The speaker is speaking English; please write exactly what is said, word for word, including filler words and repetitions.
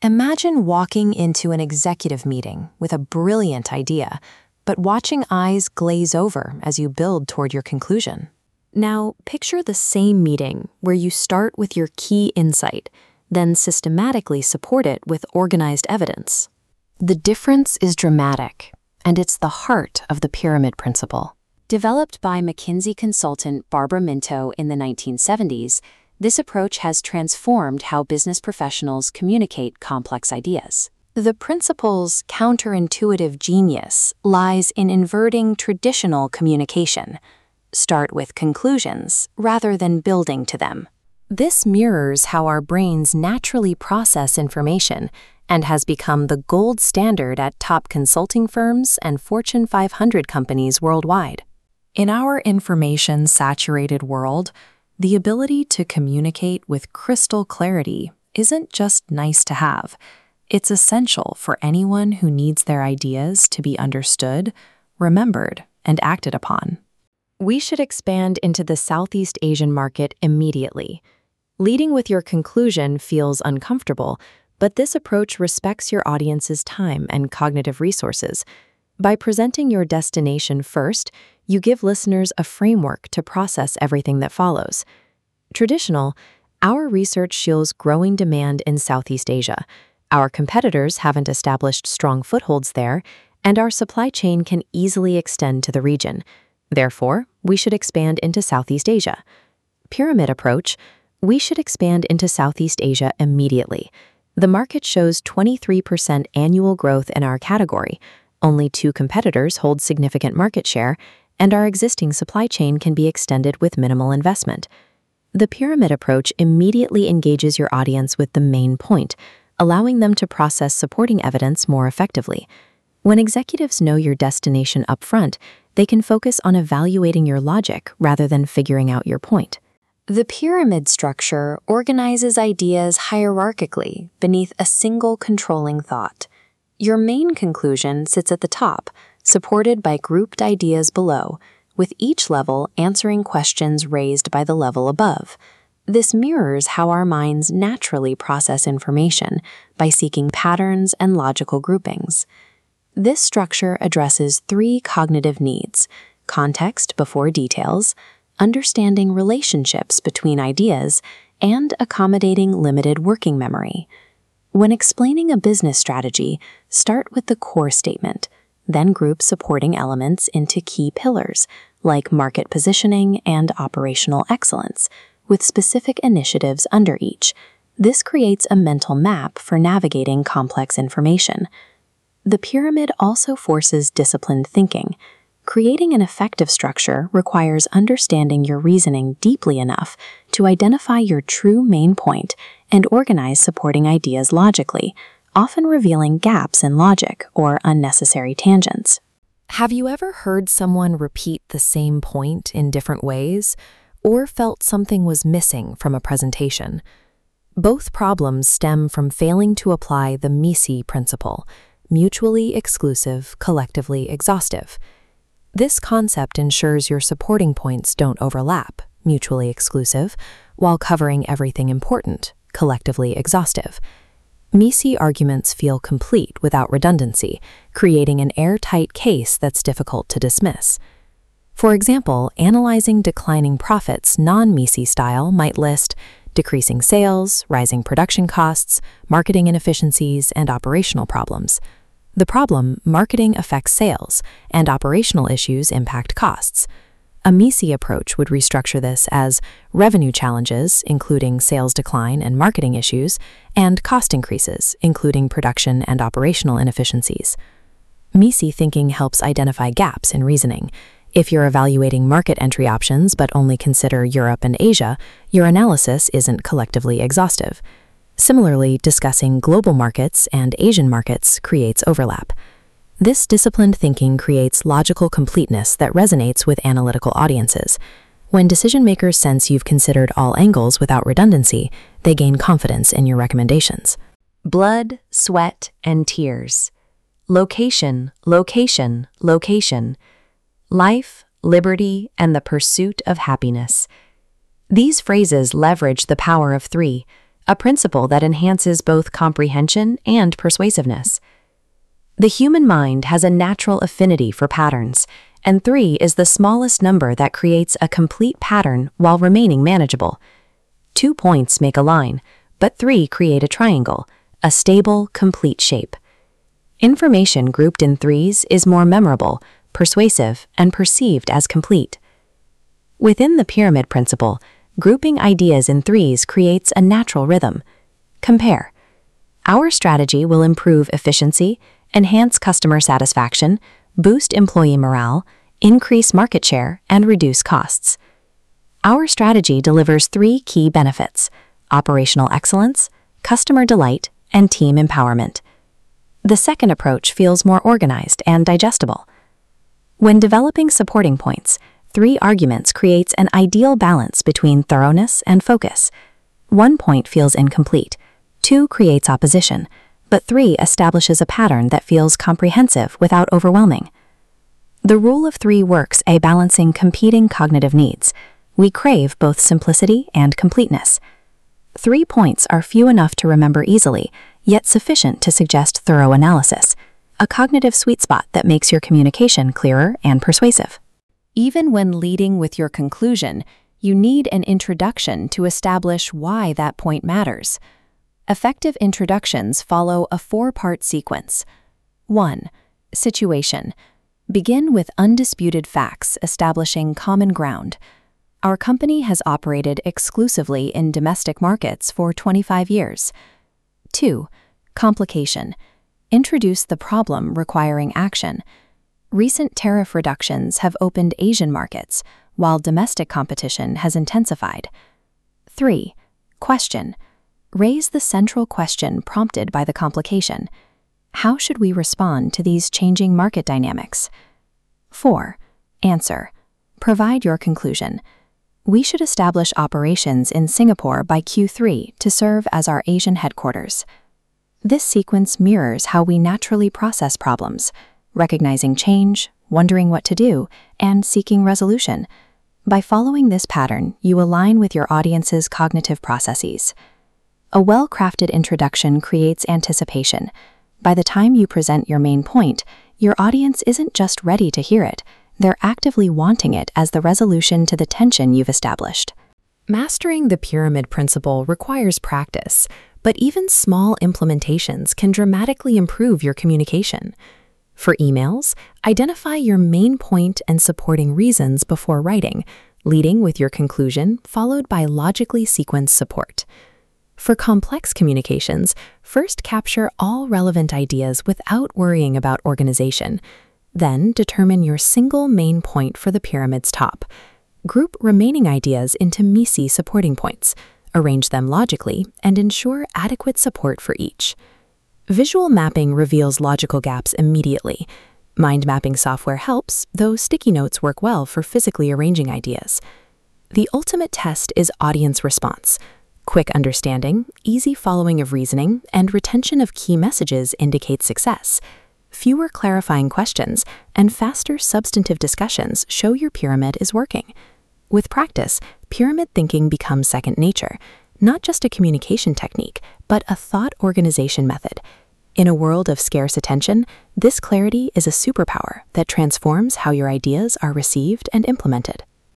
Imagine walking into an executive meeting with a brilliant idea, but watching eyes glaze over as you build toward your conclusion. Now, picture the same meeting where you start with your key insight, then systematically support it with organized evidence. The difference is dramatic, and it's the heart of the pyramid principle. Developed by McKinsey consultant Barbara Minto in the nineteen seventies, this approach has transformed how business professionals communicate complex ideas. The principle's counterintuitive genius lies in inverting traditional communication. Start with conclusions rather than building to them. This mirrors how our brains naturally process information and has become the gold standard at top consulting firms and Fortune five hundred companies worldwide. In our information-saturated world, the ability to communicate with crystal clarity isn't just nice to have. It's essential for anyone who needs their ideas to be understood, remembered, and acted upon. We should expand into the Southeast Asian market immediately. Leading with your conclusion feels uncomfortable, but this approach respects your audience's time and cognitive resources. By presenting your destination first, you give listeners a framework to process everything that follows. Traditional, our research shows growing demand in Southeast Asia. Our competitors haven't established strong footholds there, and our supply chain can easily extend to the region. Therefore, we should expand into Southeast Asia. Pyramid approach, we should expand into Southeast Asia immediately. The market shows twenty-three percent annual growth in our category. Only two competitors hold significant market share, and our existing supply chain can be extended with minimal investment. The pyramid approach immediately engages your audience with the main point, allowing them to process supporting evidence more effectively. When executives know your destination upfront, they can focus on evaluating your logic rather than figuring out your point. The pyramid structure organizes ideas hierarchically beneath a single controlling thought. Your main conclusion sits at the top, supported by grouped ideas below, with each level answering questions raised by the level above. This mirrors how our minds naturally process information by seeking patterns and logical groupings. This structure addresses three cognitive needs: context before details, understanding relationships between ideas, and accommodating limited working memory. When explaining a business strategy, start with the core statement, then group supporting elements into key pillars, like market positioning and operational excellence, with specific initiatives under each. This creates a mental map for navigating complex information. The pyramid also forces disciplined thinking. Creating an effective structure requires understanding your reasoning deeply enough to identify your true main point and organize supporting ideas logically, often revealing gaps in logic or unnecessary tangents. Have you ever heard someone repeat the same point in different ways, or felt something was missing from a presentation? Both problems stem from failing to apply the M I S I principle, mutually exclusive, collectively exhaustive. This concept ensures your supporting points don't overlap, mutually exclusive, while covering everything important, collectively exhaustive. M I S I arguments feel complete without redundancy, creating an airtight case that's difficult to dismiss. For example, analyzing declining profits non-M I S I style might list decreasing sales, rising production costs, marketing inefficiencies, and operational problems. The problem, marketing affects sales, and operational issues impact costs. A M I S I approach would restructure this as revenue challenges, including sales decline and marketing issues, and cost increases, including production and operational inefficiencies. M I S I thinking helps identify gaps in reasoning. If you're evaluating market entry options but only consider Europe and Asia, your analysis isn't collectively exhaustive. Similarly, discussing global markets and Asian markets creates overlap. This disciplined thinking creates logical completeness that resonates with analytical audiences. When decision-makers sense you've considered all angles without redundancy, they gain confidence in your recommendations. Blood, sweat, and tears. Location, location, location. Life, liberty, and the pursuit of happiness. These phrases leverage the power of three: a principle that enhances both comprehension and persuasiveness. The human mind has a natural affinity for patterns, and three is the smallest number that creates a complete pattern while remaining manageable. Two points make a line, but three create a triangle, a stable, complete shape. Information grouped in threes is more memorable, persuasive, and perceived as complete. Within the pyramid principle, grouping ideas in threes creates a natural rhythm. Compare. Our strategy will improve efficiency, enhance customer satisfaction, boost employee morale, increase market share, and reduce costs. Our strategy delivers three key benefits: operational excellence, customer delight, and team empowerment. The second approach feels more organized and digestible. When developing supporting points, three arguments creates an ideal balance between thoroughness and focus. One point feels incomplete, two creates opposition, but three establishes a pattern that feels comprehensive without overwhelming. The rule of three works a balancing competing cognitive needs. We crave both simplicity and completeness. Three points are few enough to remember easily, yet sufficient to suggest thorough analysis, a cognitive sweet spot that makes your communication clearer and persuasive. Even when leading with your conclusion, you need an introduction to establish why that point matters. Effective introductions follow a four-part sequence. one. Situation. Begin with undisputed facts establishing common ground. Our company has operated exclusively in domestic markets for twenty-five years. two. Complication. Introduce the problem requiring action. Recent tariff reductions have opened Asian markets, while domestic competition has intensified. three. Question. Raise the central question prompted by the complication. How should we respond to these changing market dynamics? four. Answer. Provide your conclusion. We should establish operations in Singapore by Q three to serve as our Asian headquarters. This sequence mirrors how we naturally process problems, recognizing change, wondering what to do, and seeking resolution. By following this pattern, you align with your audience's cognitive processes. A well-crafted introduction creates anticipation. By the time you present your main point, your audience isn't just ready to hear it, they're actively wanting it as the resolution to the tension you've established. Mastering the pyramid principle requires practice, but even small implementations can dramatically improve your communication. For emails, identify your main point and supporting reasons before writing, leading with your conclusion followed by logically sequenced support. For complex communications, first capture all relevant ideas without worrying about organization. Then determine your single main point for the pyramid's top. Group remaining ideas into M I S I supporting points, arrange them logically, and ensure adequate support for each. Visual mapping reveals logical gaps immediately. Mind mapping software helps, though sticky notes work well for physically arranging ideas. The ultimate test is audience response. Quick understanding, easy following of reasoning, and retention of key messages indicate success. Fewer clarifying questions and faster substantive discussions show your pyramid is working. With practice, pyramid thinking becomes second nature, not just a communication technique, but a thought organization method. In a world of scarce attention, this clarity is a superpower that transforms how your ideas are received and implemented.